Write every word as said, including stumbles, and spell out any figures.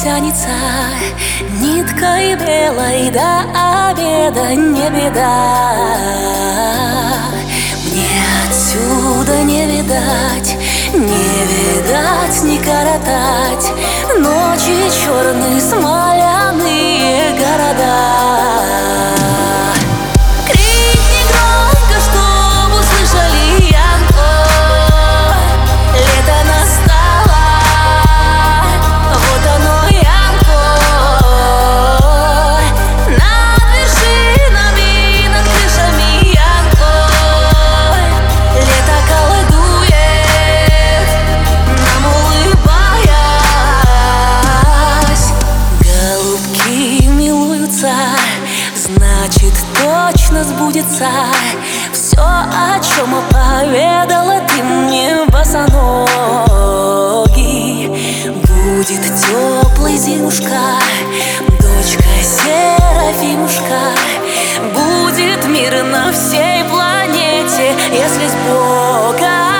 тянется ниткой белой до обеда, не беда. Мне отсюда не видать, не видать, не коротать ночи черные, смоляные города. Значит, точно сбудется все, о чем поведала ты мне, босоногий. Будет теплой зимушка, дочка Серафимушка. Будет мир на всей планете, если с Богом.